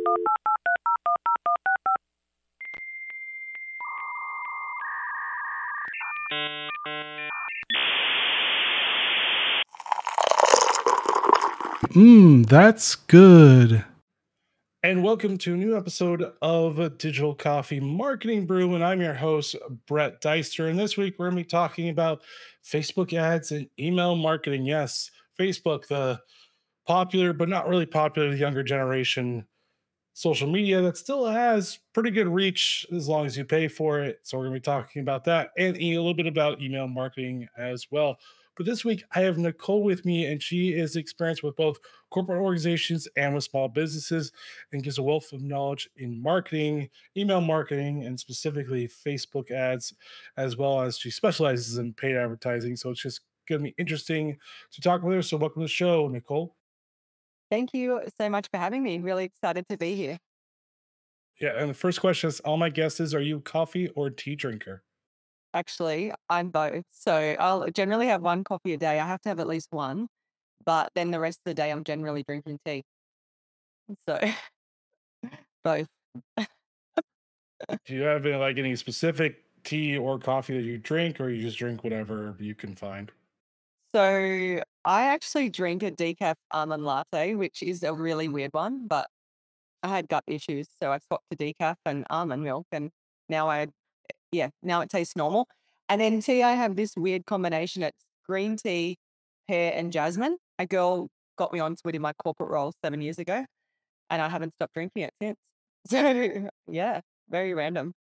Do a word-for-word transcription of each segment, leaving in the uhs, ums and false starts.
Mmm, that's good. And welcome to a new episode of Digital Coffee Marketing Brew. And I'm your host, Brett Deister. And this week we're going to be talking about Facebook ads and email marketing. Yes, Facebook, the popular but not really popular, the younger generation social media that still has pretty good reach as long as you pay for it. So we're going to be talking about that and a little bit about email marketing as well. But this week I have Nicole with me, and she is experienced with both corporate organizations and with small businesses, and gives a wealth of knowledge in marketing, email marketing, and specifically Facebook ads, as well as she specializes in paid advertising. So it's just going to be interesting to talk with her. So welcome to the show, Nicole. Thank you so much for having me. Really excited to be here. Yeah, and the first question is, all my guesses, are you a coffee or tea drinker? Actually, I'm both. So I'll generally have one coffee a day. I have to have at least one, but then the rest of the day I'm generally drinking tea. So both. Do you have any, like any specific tea or coffee that you drink, or you just drink whatever you can find? So I actually drink a decaf almond latte, which is a really weird one, but I had gut issues, so I swapped to decaf and almond milk, and now I yeah, now it tastes normal. And then tea, I have this weird combination. It's green tea, pear, and jasmine. A girl got me onto it in my corporate role seven years ago, and I haven't stopped drinking it since. So yeah, very random.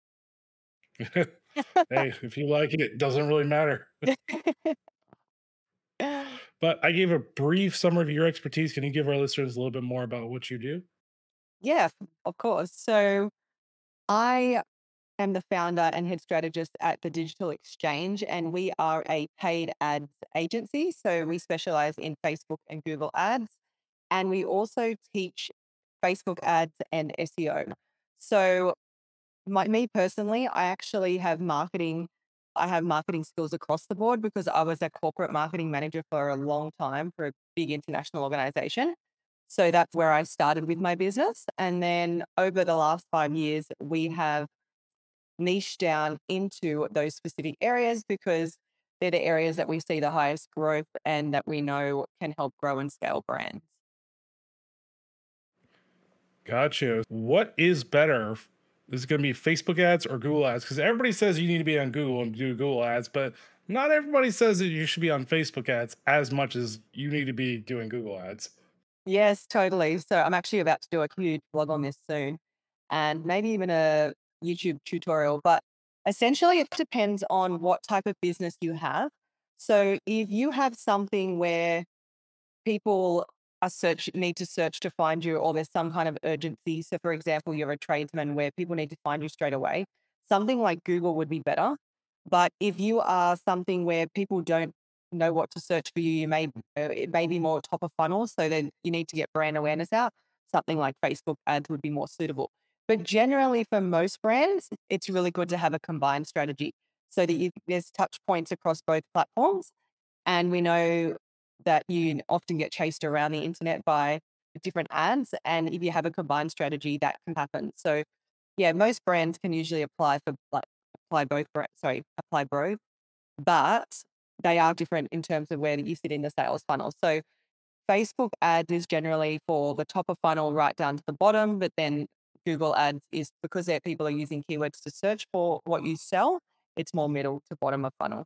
Hey, if you like it, it doesn't really matter. But I gave a brief summary of your expertise. Can you give our listeners a little bit more about what you do? Yeah, of course. So I am the founder and head strategist at the Digital Exchange, and we are a paid ads agency. So we specialize in Facebook and Google ads, and we also teach Facebook ads and S E O. So my, me personally, I actually have marketing. I have marketing skills across the board because I was a corporate marketing manager for a long time for a big international organization. So that's where I started with my business. And then over the last five years, we have niche down into those specific areas because they're the areas that we see the highest growth and that we know can help grow and scale brands. Gotcha. What is better? Is it going to be Facebook ads or Google ads? Because everybody says you need to be on Google and do Google ads, but not everybody says that you should be on Facebook ads as much as you need to be doing Google ads. Yes, totally. So I'm actually about to do a huge blog on this soon and maybe even a YouTube tutorial, but essentially it depends on what type of business you have. So if you have something where people are search need to search to find you, or there's some kind of urgency. So, for example, you're a tradesman where people need to find you straight away. Something like Google would be better. But if you are something where people don't know what to search for you, you may uh, it may be more top of funnel. So then you need to get brand awareness out. Something like Facebook ads would be more suitable. But generally, for most brands, it's really good to have a combined strategy so that you, there's touch points across both platforms. And we know that you often get chased around the internet by different ads. And if you have a combined strategy, that can happen. So yeah, most brands can usually apply for like apply both bra- sorry, apply both, but they are different in terms of where you sit in the sales funnel. So Facebook ads is generally for the top of funnel right down to the bottom, but then Google ads is because there people are using keywords to search for what you sell, it's more middle to bottom of funnel.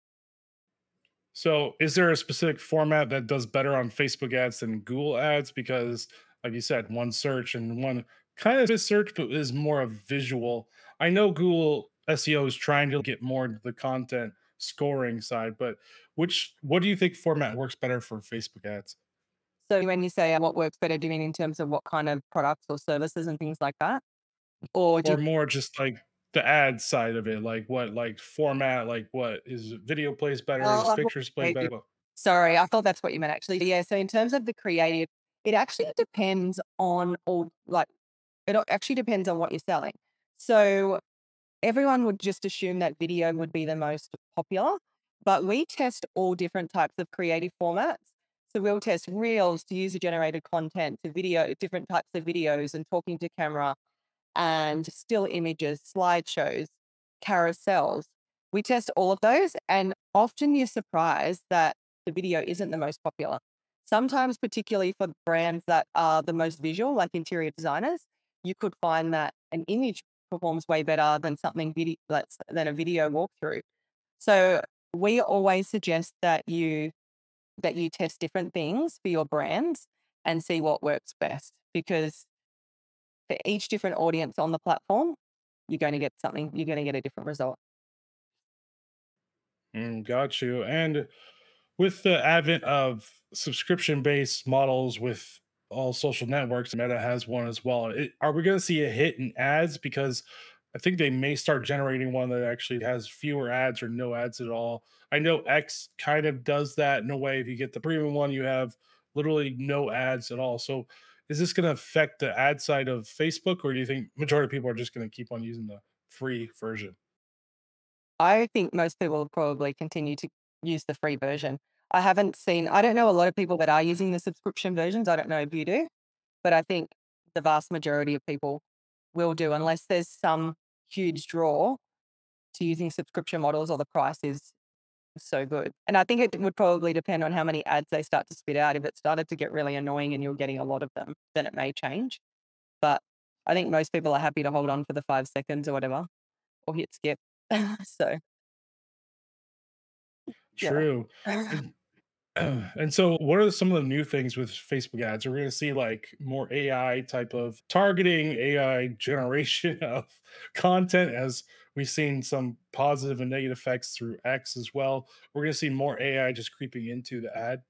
So, is there a specific format that does better on Facebook ads than Google ads? Because, like you said, one search and one kind of is search, but is more of visual. I know Google S E O is trying to get more into the content scoring side, but which what do you think format works better for Facebook ads, So when you say uh, what works better, do you mean in terms of what kind of products or services and things like that? Or do or you, more just like the ad side of it? Like what, like format? Like what is video plays better? Is oh, I pictures play hate you. better? Sorry, I thought that's what you meant actually. Yeah, so in terms of the creative, it actually depends on all like it actually depends on what you're selling. So everyone would just assume that video would be the most popular, but we test all different types of creative formats. So we'll test reels to user generated content to video, different types of videos and talking to camera and still images, slideshows, carousels. We test all of those, and often you're surprised that the video isn't the most popular. Sometimes, particularly for brands that are the most visual, like interior designers, you could find that an image performs way better than something video than a video walkthrough. So we always suggest that you that you test different things for your brands and see what works best, because for each different audience on the platform, you're going to get something, you're going to get a different result. Mm, got you. And with the advent of subscription based models with all social networks, Meta has one as well. It, are we going to see a hit in ads? Because I think they may start generating one that actually has fewer ads or no ads at all. I know X kind of does that in a way. If you get the premium one, you have literally no ads at all. So is this going to affect the ad side of Facebook, or do you think majority of people are just going to keep on using the free version? I think most people will probably continue to use the free version. I haven't seen, I don't know a lot of people that are using the subscription versions. I don't know if you do, but I think the vast majority of people will do, unless there's some huge draw to using subscription models or the price is so good. And I think it would probably depend on how many ads they start to spit out. If it started to get really annoying and you're getting a lot of them, then it may change. But I think most people are happy to hold on for the five seconds or whatever, or hit skip. So, yeah. True. And and so, what are some of the new things with Facebook ads? Are we going to see like more A I type of targeting, A I generation of content, as we've seen some positive and negative effects through X as well? We're going to see more A I just creeping into the ad.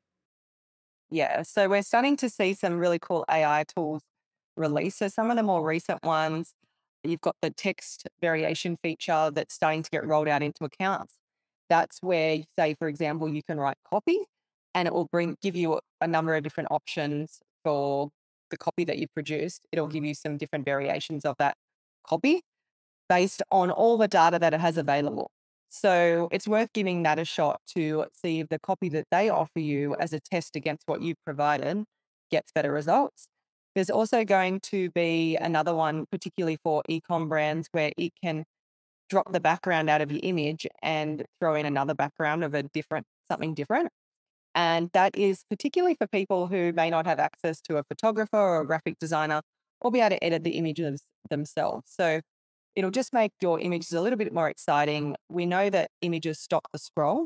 Yeah, so we're starting to see some really cool A I tools release. So some of the more recent ones, you've got the text variation feature that's starting to get rolled out into accounts. That's where, say, for example, you can write copy and it will bring give you a number of different options for the copy that you've produced. It'll give you some different variations of that copy based on all the data that it has available. So it's worth giving that a shot to see if the copy that they offer you as a test against what you've provided gets better results. There's also going to be another one, particularly for e-com brands, where it can drop the background out of your image and throw in another background of a different, something different. And that is particularly for people who may not have access to a photographer or a graphic designer or be able to edit the images themselves. So it'll just make your images a little bit more exciting. We know that images stop the scroll.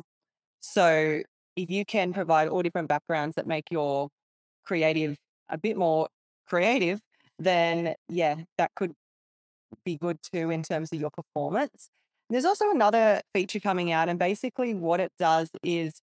So if you can provide all different backgrounds that make your creative a bit more creative, then yeah, that could be good too in terms of your performance. There's also another feature coming out, and basically what it does is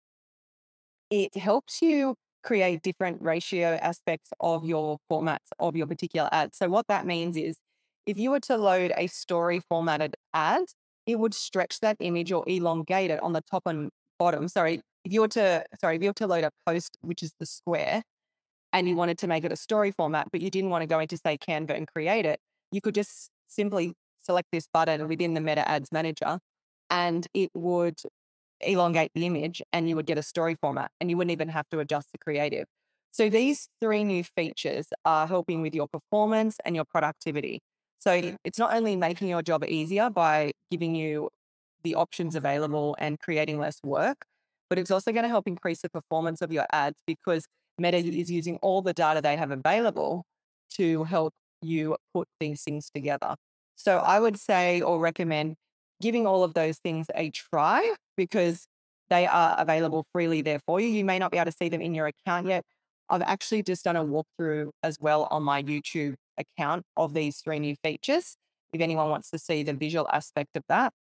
it helps you create different ratio aspects of your formats of your particular ad. So what that means is if you were to load a story formatted ad, it would stretch that image or elongate it on the top and bottom. Sorry, if you were to sorry, if you were to load a post, which is the square, and you wanted to make it a story format, but you didn't want to go into say Canva and create it, you could just simply select this button within the Meta Ads Manager and it would elongate the image and you would get a story format and you wouldn't even have to adjust the creative. So these three new features are helping with your performance and your productivity. So it's not only making your job easier by giving you the options available and creating less work, but it's also going to help increase the performance of your ads because Meta is using all the data they have available to help you put these things together. So I would say or recommend giving all of those things a try because they are available freely there for you. You may not be able to see them in your account yet. I've actually just done a walkthrough as well on my YouTube account of these three new features. If anyone wants to see the visual aspect of that.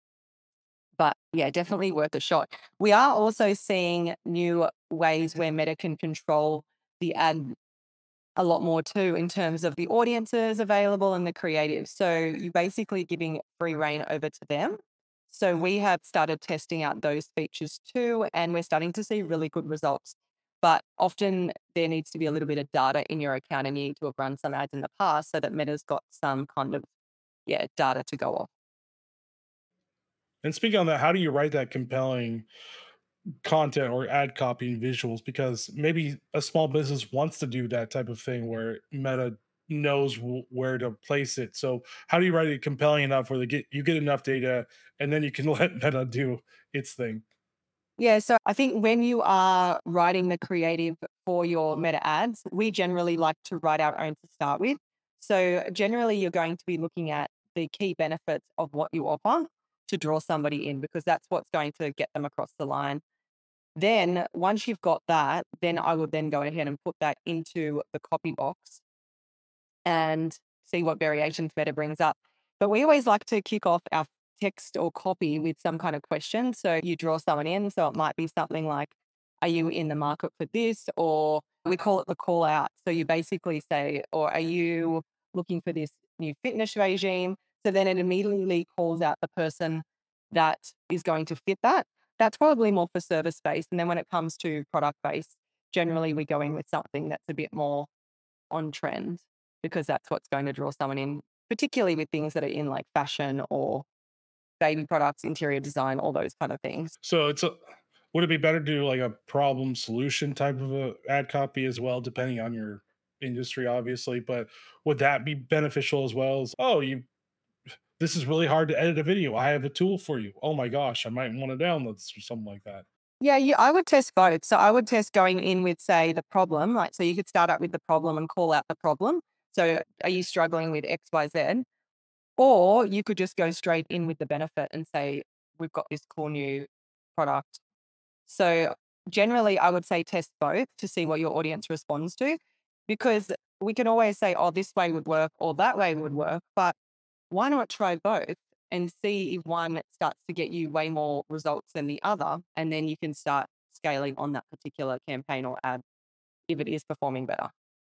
But yeah, definitely worth a shot. We are also seeing new ways where Meta can control the ad a lot more too in terms of the audiences available and the creatives. So you're basically giving free reign over to them. So we have started testing out those features too, and we're starting to see really good results. But often there needs to be a little bit of data in your account and you need to have run some ads in the past so that Meta's got some kind of yeah, data to go off. And speaking on that, how do you write that compelling content or ad copy and visuals, because maybe a small business wants to do that type of thing where Meta knows w- where to place it. So how do you write it compelling enough where they get you get enough data and then you can let Meta do its thing? Yeah, so I think when you are writing the creative for your meta ads, we generally like to write our own to start with. So generally, you're going to be looking at the key benefits of what you offer to draw somebody in, because that's what's going to get them across the line. Then once you've got that, then I would then go ahead and put that into the copy box and see what variations Meta brings up. But we always like to kick off our text or copy with some kind of question. So you draw someone in. So it might be something like, are you in the market for this? Or we call it the call out. So you basically say, or are you looking for this new fitness regime? So then it immediately calls out the person that is going to fit that. That's probably more for service based. And then when it comes to product based, generally we go in with something that's a bit more on trend, because that's what's going to draw someone in, particularly with things that are in like fashion or baby products, interior design, all those kind of things. So it's a would it be better to do like a problem solution type of a ad copy as well, depending on your industry, obviously, but would that be beneficial as well as, oh, you this is really hard to edit a video. I have a tool for you. Oh my gosh, I might want to download this or something like that. Yeah, yeah, I would test both. So I would test going in with, say, the problem, like, so you could start out with the problem and call out the problem. So are you struggling with X, Y, Z? Or you could just go straight in with the benefit and say, we've got this cool new product. So generally, I would say test both to see what your audience responds to, because we can always say, oh, this way would work or that way would work. But why not try both and see if one starts to get you way more results than the other? And then you can start scaling on that particular campaign or ad if it is performing better.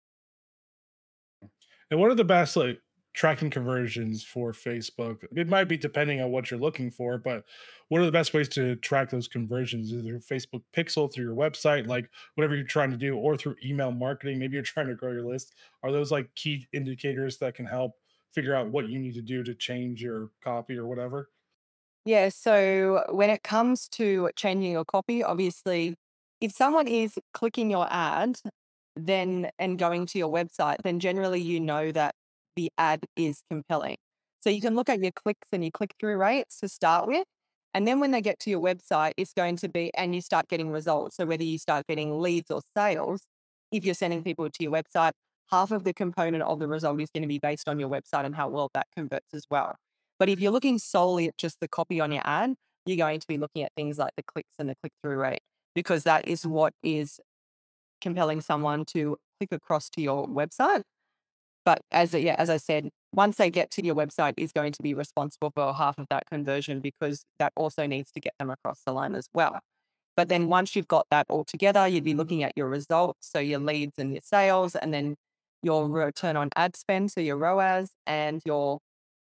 And what are the best like tracking conversions for Facebook? It might be depending on what you're looking for, but what are the best ways to track those conversions? Either Facebook Pixel through your website, like whatever you're trying to do, or through email marketing. Maybe you're trying to grow your list. Are those like key indicators that can help figure out what you need to do to change your copy or whatever? Yeah. So when it comes to changing your copy, obviously, if someone is clicking your ad, then and going to your website, then generally you know that the ad is compelling. So you can look at your clicks and your click through rates to start with. And then when they get to your website, it's going to be, and you start getting results. So whether you start getting leads or sales, if you're sending people to your website, half of the component of the result is going to be based on your website and how well that converts as well. But if you're looking solely at just the copy on your ad, you're going to be looking at things like the clicks and the click through rate, because that is what is compelling someone to click across to your website. But as yeah, as I said, once they get to your website is going to be responsible for half of that conversion, because that also needs to get them across the line as well. But then once you've got that all together, you'd be looking at your results, so your leads and your sales, and then your return on ad spend, so your R O A S, and your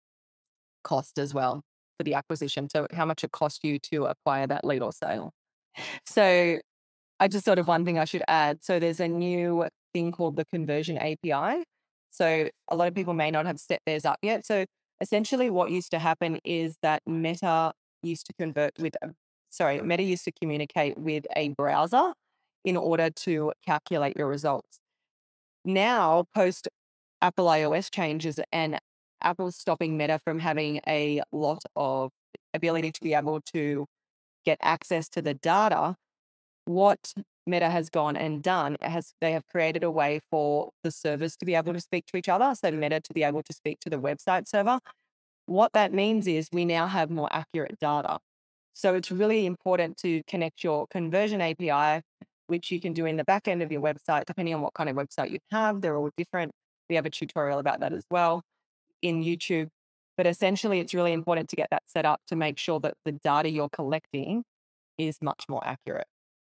cost as well for the acquisition. So how much it cost you to acquire that lead or sale. So I just sort of one thing I should add. So there's a new thing called the conversion A P I. So a lot of people may not have set theirs up yet. So essentially what used to happen is that Meta used to convert with, a, sorry, Meta used to communicate with a browser in order to calculate your results. Now, post Apple iOS changes and Apple's stopping Meta from having a lot of ability to be able to get access to the data, what Meta has gone and done has they have created a way for the servers to be able to speak to each other. So Meta to be able to speak to the website server. What that means is we now have more accurate data. So it's really important to connect your conversion A P I, which you can do in the back end of your website, depending on what kind of website you have. They're all different. We have a tutorial about that as well in YouTube. But essentially, it's really important to get that set up to make sure that the data you're collecting is much more accurate.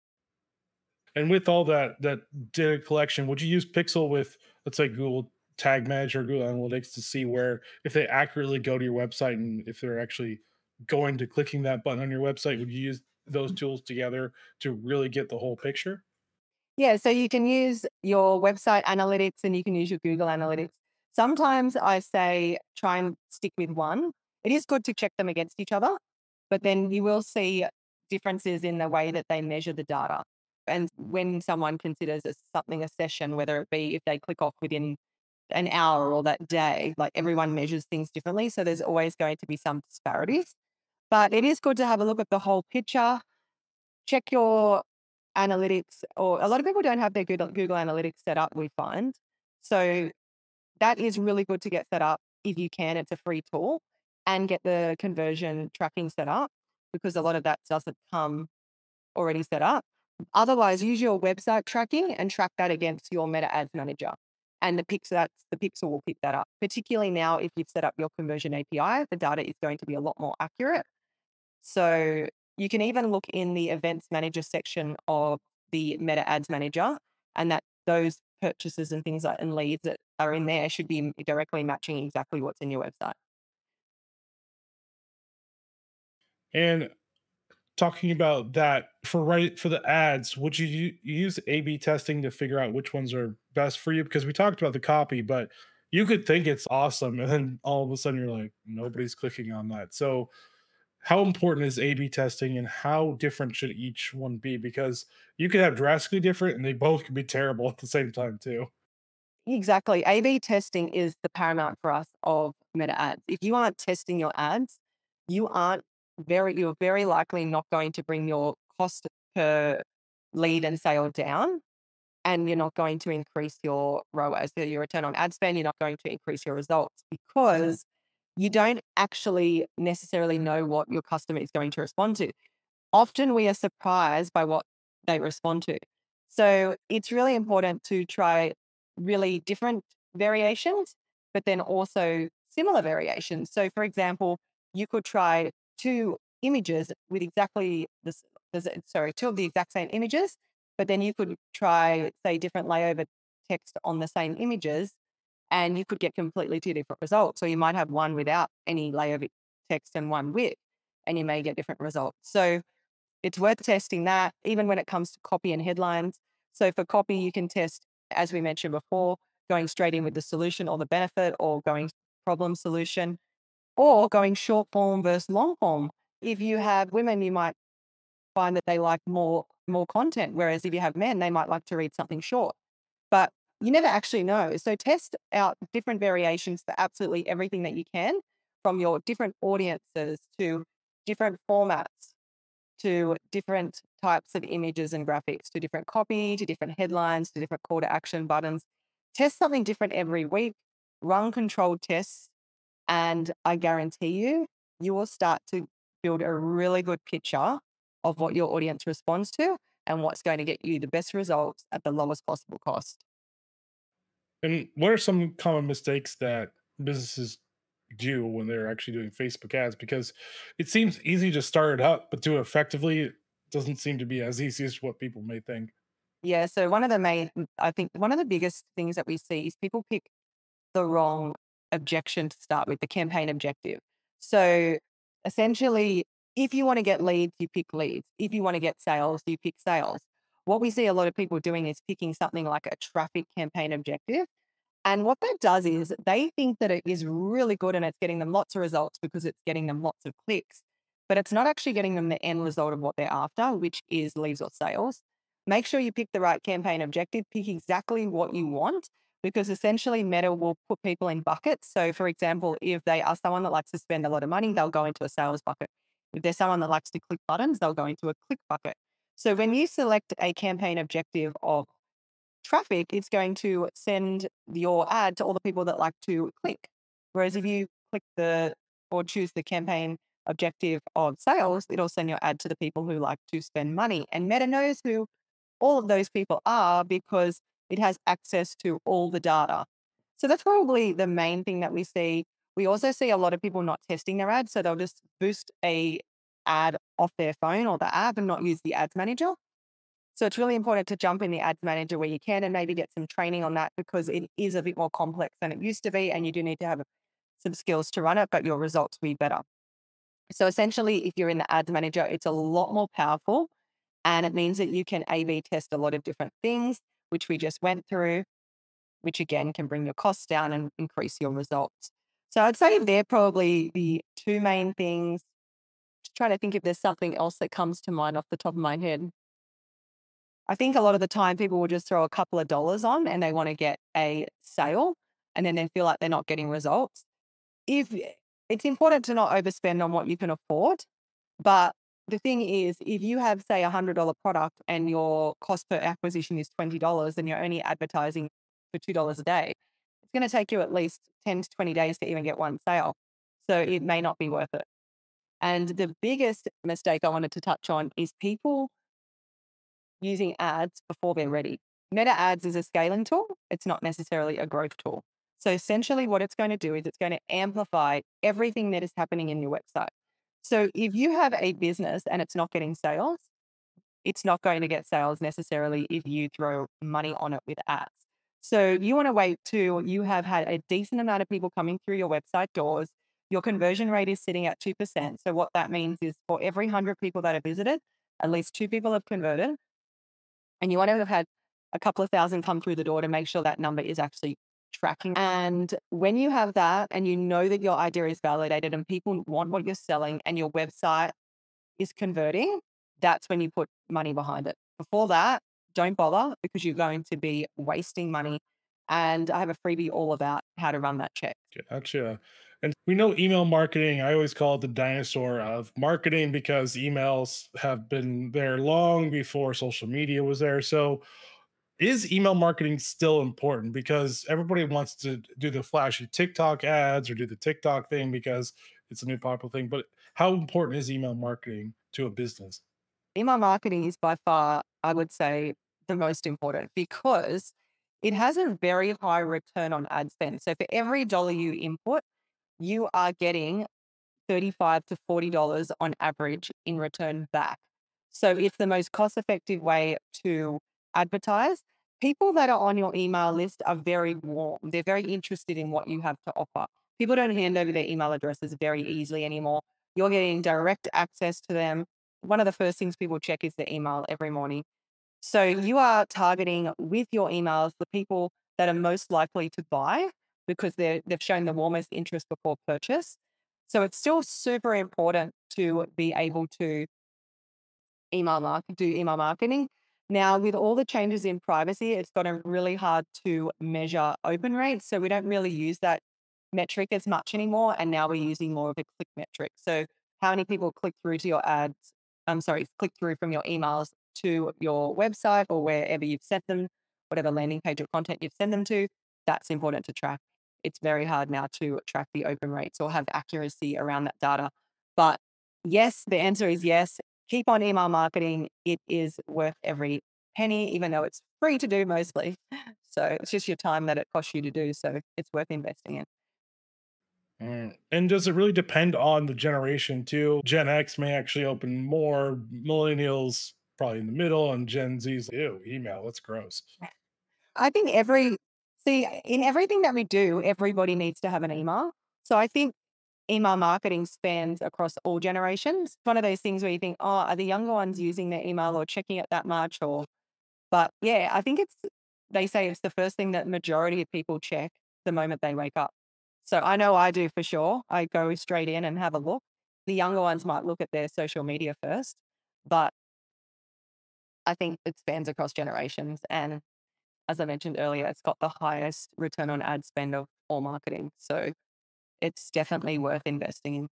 And with all that that data collection, would you use Pixel with, let's say, Google Tag Manager, Google Analytics to see where if they accurately go to your website and if they're actually going to clicking that button on your website, would you use those tools together to really get the whole picture? Yeah, so you can use your website analytics and you can use your Google Analytics. Sometimes I say try and stick with one. It is good to check them against each other, but then you will see differences in the way that they measure the data. And when someone considers a, something a session, whether it be if they click off within an hour or that day, like everyone measures things differently. So there's always going to be some disparities. But it is good to have a look at the whole picture, check your analytics, or a lot of people don't have their Google, Google Analytics set up, we find. So that is really good to get set up if you can. It's a free tool, and get the conversion tracking set up because a lot of that doesn't come already set up. Otherwise, use your website tracking and track that against your Meta Ads Manager. And the pixel, that's, the pixel will pick that up. Particularly now, if you've set up your conversion A P I, the data is going to be a lot more accurate. So you can even look in the Events Manager section of the Meta Ads Manager, and that those purchases and things like and leads that are in there should be directly matching exactly what's in your website. And talking about that for right for the ads, would you u- use A B testing to figure out which ones are best for you? Because we talked about the copy, but you could think it's awesome, and then all of a sudden you're like, nobody's clicking on that. So, how important is A B testing, and how different should each one be? Because you could have drastically different, and they both could be terrible at the same time too. Exactly. A B testing is the paramount for us of Meta Ads. If you aren't testing your ads, you aren't very, you're very likely not going to bring your cost per lead and sale down, and you're not going to increase your R O A S, so your return on ad spend. You're not going to increase your results because you don't actually necessarily know what your customer is going to respond to. Often we are surprised by what they respond to. So it's really important to try really different variations, but then also similar variations. So, for example, you could try two images with exactly this, this sorry, two of the exact same images, but then you could try, say, different layover text on the same images, and you could get completely two different results. So you might have one without any layover text and one with, and you may get different results. So it's worth testing that, even when it comes to copy and headlines. So for copy, you can test, as we mentioned before, going straight in with the solution or the benefit, or going problem solution, or going short form versus long form. If you have women, you might find that they like more more content, whereas if you have men, they might like to read something short. But you never actually know. So test out different variations for absolutely everything that you can, from your different audiences to different formats, to different types of images and graphics, to different copy, to different headlines, to different call to action buttons. Test something different every week, run controlled tests, and I guarantee you, you will start to build a really good picture of what your audience responds to and what's going to get you the best results at the lowest possible cost. And what are some common mistakes that businesses do when they're actually doing Facebook ads? Because it seems easy to start it up, but do it effectively doesn't seem to be as easy as what people may think. Yeah. So, one of the main, I think, one of the biggest things that we see is people pick the wrong objection to start with, the campaign objective. So essentially, if you want to get leads, you pick leads. If you want to get sales, you pick sales. What we see a lot of people doing is picking something like a traffic campaign objective. And what that does is they think that it is really good and it's getting them lots of results because it's getting them lots of clicks, but it's not actually getting them the end result of what they're after, which is leads or sales. Make sure you pick the right campaign objective, pick exactly what you want, because essentially Meta will put people in buckets. So, for example, if they are someone that likes to spend a lot of money, they'll go into a sales bucket. If they're someone that likes to click buttons, they'll go into a click bucket. So, when you select a campaign objective of traffic, it's going to send your ad to all the people that like to click. Whereas if you click the or choose the campaign objective of sales, it'll send your ad to the people who like to spend money. And Meta knows who all of those people are because it has access to all the data. So that's probably the main thing that we see. We also see a lot of people not testing their ads. So they'll just boost a ad off their phone or the app and not use the ads manager. So it's really important to jump in the ads manager where you can and maybe get some training on that, because it is a bit more complex than it used to be. And you do need to have some skills to run it, but your results will be better. So essentially, if you're in the ads manager, it's a lot more powerful, and it means that you can A B test a lot of different things, which we just went through, which again can bring your costs down and increase your results. So I'd say they're probably the two main things. trying to think if there's something else that comes to mind off the top of my head. I think a lot of the time people will just throw a couple of dollars on and they want to get a sale and then they feel like they're not getting results. If it's important to not overspend on what you can afford, but the thing is, if you have, say, a one hundred dollars product and your cost per acquisition is twenty dollars and you're only advertising for two dollars a day, it's going to take you at least ten to twenty days to even get one sale. So it may not be worth it. And the biggest mistake I wanted to touch on is people using ads before they're ready. Meta ads is a scaling tool. It's not necessarily a growth tool. So essentially what it's going to do is it's going to amplify everything that is happening in your website. So if you have a business and it's not getting sales, it's not going to get sales necessarily if you throw money on it with ads. So you want to wait till you have had a decent amount of people coming through your website doors. Your conversion rate is sitting at two percent. So what that means is for every one hundred people that have visited, at least two people have converted. And you want to have had a couple of thousand come through the door to make sure that number is actually tracking. And when you have that and you know that your idea is validated and people want what you're selling and your website is converting, that's when you put money behind it. Before that, don't bother because you're going to be wasting money. And I have a freebie all about how to run that check. Gotcha. And we know email marketing, I always call it the dinosaur of marketing because emails have been there long before social media was there. So, is email marketing still important? Because everybody wants to do the flashy TikTok ads or do the TikTok thing because it's a new popular thing. But how important is email marketing to a business? Email marketing is by far, I would say, the most important because it has a very high return on ad spend. So for every dollar you input, you are getting thirty-five to forty dollars on average in return back. So it's the most cost effective way to advertise. People that are on your email list are very warm. They're very interested in what you have to offer. People don't hand over their email addresses very easily anymore. You're getting direct access to them. One of the first things people check is the email every morning. So you are targeting with your emails the people that are most likely to buy because they're, they've shown the warmest interest before purchase. So it's still super important to be able to email market, do email marketing. Now, with all the changes in privacy, it's gotten really hard to measure open rates. So we don't really use that metric as much anymore. And now we're using more of a click metric. So how many people click through to your ads? I'm sorry, click through from your emails to your website or wherever you've sent them, whatever landing page or content you've sent them to. That's important to track. It's very hard now to track the open rates or have accuracy around that data. But yes, the answer is yes. Keep on email marketing. It is worth every penny, even though it's free to do mostly. So it's just your time that it costs you to do. So it's worth investing in. Mm. And does it really depend on the generation too? Gen X may actually open more, millennials probably in the middle, and Gen Z's ew, email, that's gross. I think every, see, in everything that we do, everybody needs to have an email. So I think email marketing spans across all generations. It's one of those things where you think, oh, are the younger ones using their email or checking it that much? Or, but yeah, I think it's, they say it's the first thing that majority of people check the moment they wake up. So I know I do for sure. I go straight in and have a look. The younger ones might look at their social media first, but I think it spans across generations. And as I mentioned earlier, it's got the highest return on ad spend of all marketing. So it's definitely worth investing in.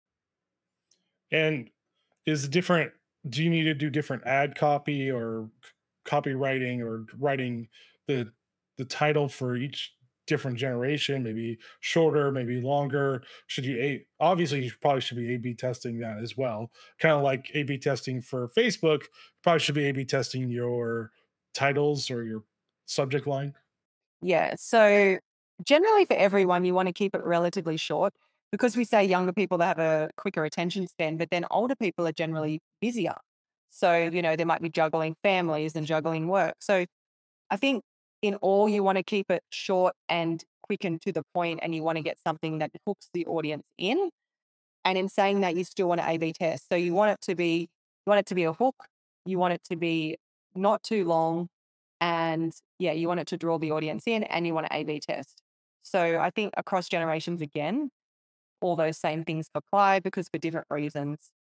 And is it different? Do you need to do different ad copy or c- copywriting or writing the the title for each different generation? Maybe shorter, maybe longer. Should you a obviously you probably should be A B testing that as well. Kind of like A B testing for Facebook. Probably should be A B testing your titles or your subject line. Yeah. So generally for everyone, you want to keep it relatively short because we say younger people that have a quicker attention span, but then older people are generally busier. So, you know, they might be juggling families and juggling work. So I think in all, you want to keep it short and quick and to the point, and you want to get something that hooks the audience in. And in saying that, you still want to A B test. So you want it to be, you want it to be a hook. You want it to be not too long. And yeah, you want it to draw the audience in and you want to A B test. So I think across generations, again, all those same things apply because for different reasons.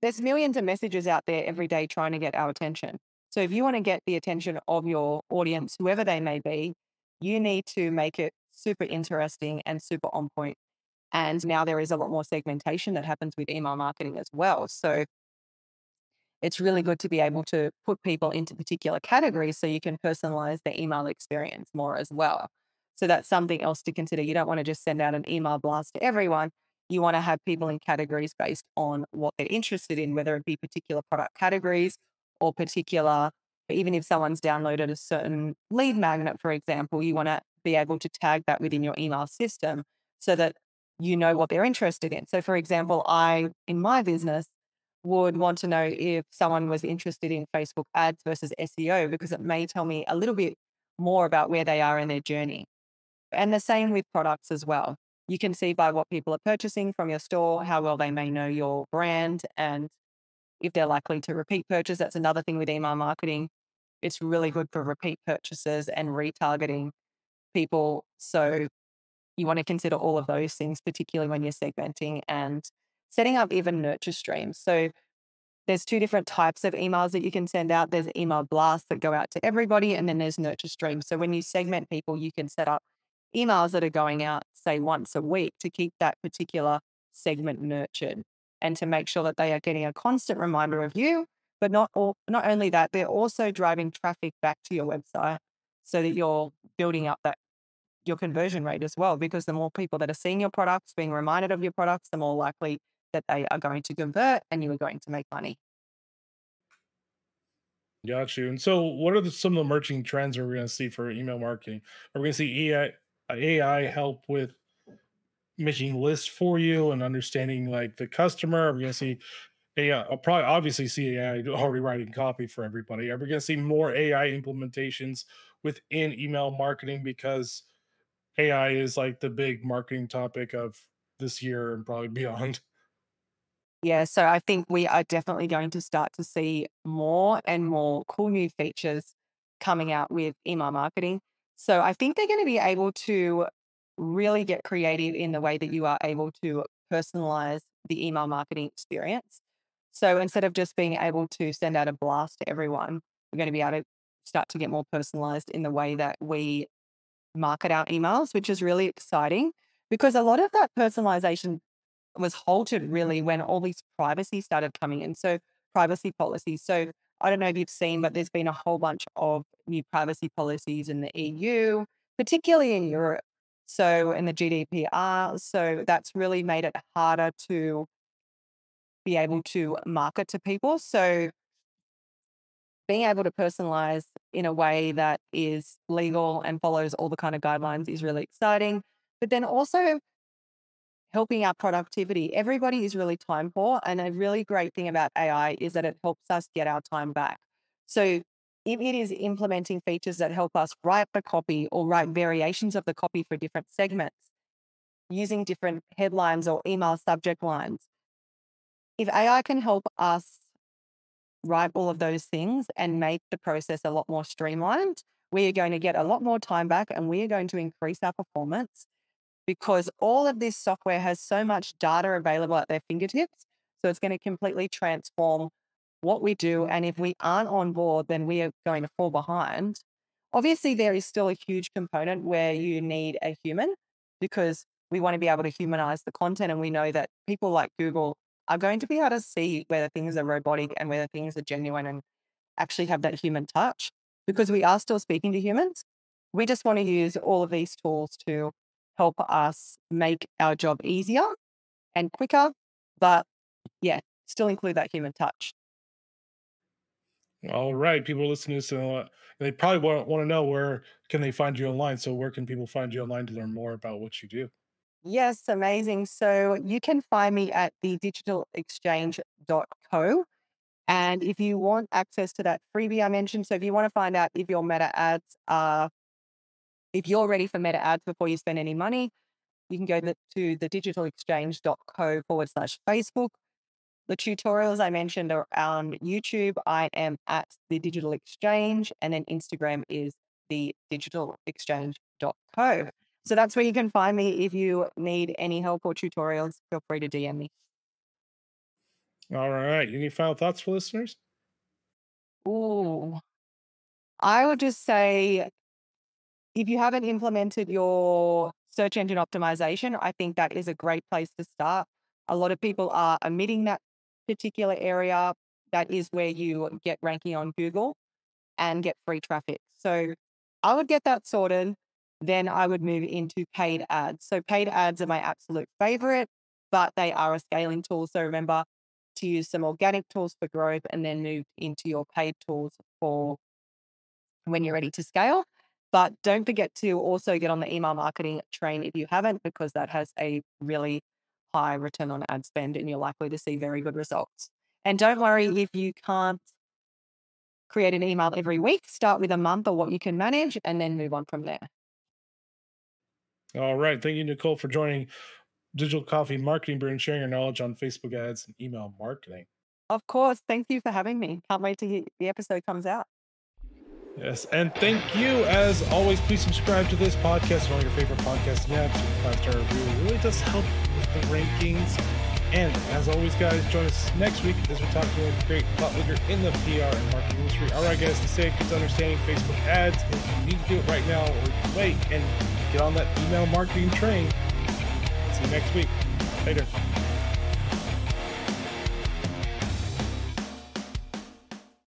there's millions of messages out there every day trying to get our attention. So if you want to get the attention of your audience, whoever they may be, you need to make it super interesting and super on point. And now there is a lot more segmentation that happens with email marketing as well. So it's really good to be able to put people into particular categories so you can personalize the email experience more as well. So that's something else to consider. You don't want to just send out an email blast to everyone. You want to have people in categories based on what they're interested in, whether it be particular product categories or particular, even if someone's downloaded a certain lead magnet, for example, you want to be able to tag that within your email system so that you know what they're interested in. So, for example, I, in my business, would want to know if someone was interested in Facebook ads versus S E O because it may tell me a little bit more about where they are in their journey. And the same with products as well. You can see by what people are purchasing from your store, how well they may know your brand, and if they're likely to repeat purchase. That's another thing with email marketing. It's really good for repeat purchases and retargeting people. So you want to consider all of those things, particularly when you're segmenting and setting up even nurture streams. So there's two different types of emails that you can send out. There's email blasts that go out to everybody, and then there's nurture streams. So when you segment people, you can set up emails that are going out, say, once a week to keep that particular segment nurtured and to make sure that they are getting a constant reminder of you. But not all, not only that, they're also driving traffic back to your website so that you're building up that your conversion rate as well, because the more people that are seeing your products, being reminded of your products, the more likely that they are going to convert and you are going to make money. Got you. And so, what are the, some of the emerging trends are we going to see for email marketing? Are we going to see A I, A I help with making lists for you and understanding like the customer? Are we going to see A I? I'll probably obviously see A I already writing copy for everybody. Are we going to see more A I implementations within email marketing because A I is like the big marketing topic of this year and probably beyond? Yeah, so I think we are definitely going to start to see more and more cool new features coming out with email marketing. So I think they're going to be able to really get creative in the way that you are able to personalize the email marketing experience. So instead of just being able to send out a blast to everyone, we're going to be able to start to get more personalized in the way that we market our emails, which is really exciting because a lot of that personalization was halted really when all these privacy started coming in. So privacy policies. So I don't know if you've seen, but there's been a whole bunch of new privacy policies in the E U, particularly in Europe. So in the G D P R. So that's really made it harder to be able to market to people. So being able to personalize in a way that is legal and follows all the kind of guidelines is really exciting. But then also helping our productivity. Everybody is really time poor. And a really great thing about A I is that it helps us get our time back. So if it is implementing features that help us write the copy or write variations of the copy for different segments, using different headlines or email subject lines, if A I can help us write all of those things and make the process a lot more streamlined, we are going to get a lot more time back and we are going to increase our performance because all of this software has so much data available at their fingertips. So it's going to completely transform what we do. And if we aren't on board, then we are going to fall behind. Obviously, there is still a huge component where you need a human because we want to be able to humanize the content. And we know that people like Google are going to be able to see whether things are robotic and whether things are genuine and actually have that human touch because we are still speaking to humans. We just want to use all of these tools to help us make our job easier and quicker, but yeah, still include that human touch. All right, people listening to this, uh, they probably want, want to know where can they find you online. So where can people find you online to learn more about what you do? Yes, amazing. So you can find me at the digital exchange dot co. And if you want access to that freebie I mentioned, so if you want to find out if your meta ads are, if you're ready for meta ads before you spend any money, you can go the, to the digital exchange dot co forward slash Facebook. The tutorials I mentioned are on YouTube. I am at the Digital Exchange, and then Instagram is the digital exchange dot co. So that's where you can find me. If you need any help or tutorials, feel free to D M me. All right. Any final thoughts for listeners? Ooh, I would just say if you haven't implemented your search engine optimization, I think that is a great place to start. A lot of people are omitting that particular area. That is where you get ranking on Google and get free traffic. So I would get that sorted. Then I would move into paid ads. So paid ads are my absolute favorite, but they are a scaling tool. So remember to use some organic tools for growth and then move into your paid tools for when you're ready to scale. But don't forget to also get on the email marketing train if you haven't, because that has a really high return on ad spend and you're likely to see very good results. And don't worry if you can't create an email every week. Start with a month or what you can manage and then move on from there. All right. Thank you, Nicole, for joining Digital Coffee Marketing Brew and sharing your knowledge on Facebook ads and email marketing. Of course. Thank you for having me. Can't wait to hear the episode comes out. Yes, and thank you. As always, please subscribe to this podcast on all your favorite podcasting apps. A five-star review really does help with the rankings. And as always, guys, join us next week as we talk to a great thought leader in the P R and marketing industry. All right, guys, to say kids understanding Facebook ads. If you need to do it right now, or you can wait and get on that email marketing train. See you next week. Later.